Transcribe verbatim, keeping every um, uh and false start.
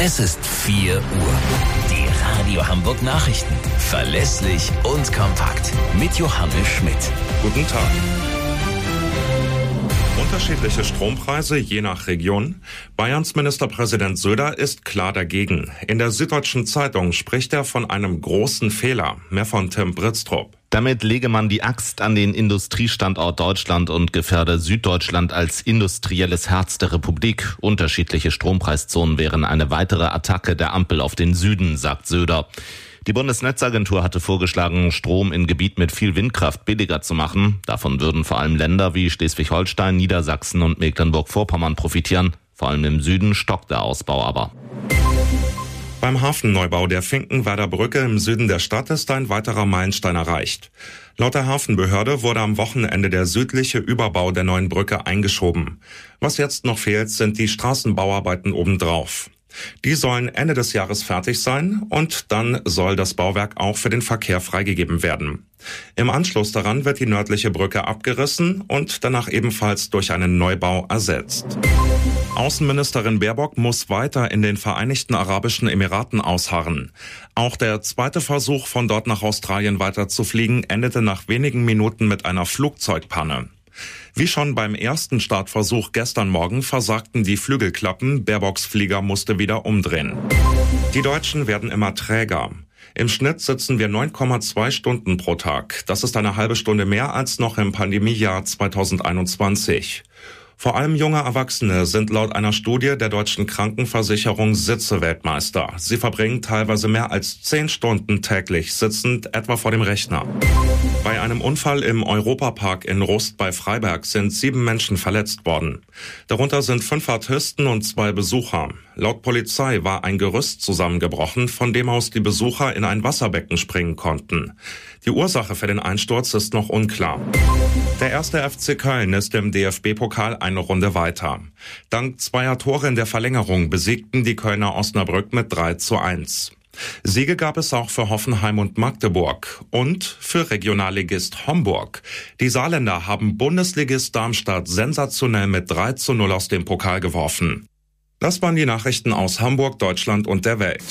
Es ist vier Uhr. Die Radio Hamburg Nachrichten. Verlässlich und kompakt. Mit Johannes Schmidt. Guten Tag. Unterschiedliche Strompreise je nach Region. Bayerns Ministerpräsident Söder ist klar dagegen. In der Süddeutschen Zeitung spricht er von einem großen Fehler. Mehr von Tim Britztrup. Damit lege man die Axt an den Industriestandort Deutschland und gefährde Süddeutschland als industrielles Herz der Republik. Unterschiedliche Strompreiszonen wären eine weitere Attacke der Ampel auf den Süden, sagt Söder. Die Bundesnetzagentur hatte vorgeschlagen, Strom in Gebieten mit viel Windkraft billiger zu machen. Davon würden vor allem Länder wie Schleswig-Holstein, Niedersachsen und Mecklenburg-Vorpommern profitieren. Vor allem im Süden stockt der Ausbau aber. Beim Hafenneubau der Finkenwerder Brücke im Süden der Stadt ist ein weiterer Meilenstein erreicht. Laut der Hafenbehörde wurde am Wochenende der südliche Überbau der neuen Brücke eingeschoben. Was jetzt noch fehlt, sind die Straßenbauarbeiten obendrauf. Die sollen Ende des Jahres fertig sein und dann soll das Bauwerk auch für den Verkehr freigegeben werden. Im Anschluss daran wird die nördliche Brücke abgerissen und danach ebenfalls durch einen Neubau ersetzt. Außenministerin Baerbock muss weiter in den Vereinigten Arabischen Emiraten ausharren. Auch der zweite Versuch, von dort nach Australien weiterzufliegen, endete nach wenigen Minuten mit einer Flugzeugpanne. Wie schon beim ersten Startversuch gestern Morgen versagten die Flügelklappen, Baerbocks Flieger musste wieder umdrehen. Die Deutschen werden immer träger. Im Schnitt sitzen wir neun Komma zwei Stunden pro Tag. Das ist eine halbe Stunde mehr als noch im Pandemiejahr zweitausendeinundzwanzig. Vor allem junge Erwachsene sind laut einer Studie der Deutschen Krankenversicherung Sitzeweltmeister. Sie verbringen teilweise mehr als zehn Stunden täglich sitzend, etwa vor dem Rechner. Bei einem Unfall im Europapark in Rust bei Freiberg sind sieben Menschen verletzt worden. Darunter sind fünf Artisten und zwei Besucher. Laut Polizei war ein Gerüst zusammengebrochen, von dem aus die Besucher in ein Wasserbecken springen konnten. Die Ursache für den Einsturz ist noch unklar. Der erste F C Köln ist im D F B-Pokal eine Runde weiter. Dank zweier Tore in der Verlängerung besiegten die Kölner Osnabrück mit drei zu eins. Siege gab es auch für Hoffenheim und Magdeburg und für Regionalligist Homburg. Die Saarländer haben Bundesligist Darmstadt sensationell mit drei zu null aus dem Pokal geworfen. Das waren die Nachrichten aus Hamburg, Deutschland und der Welt.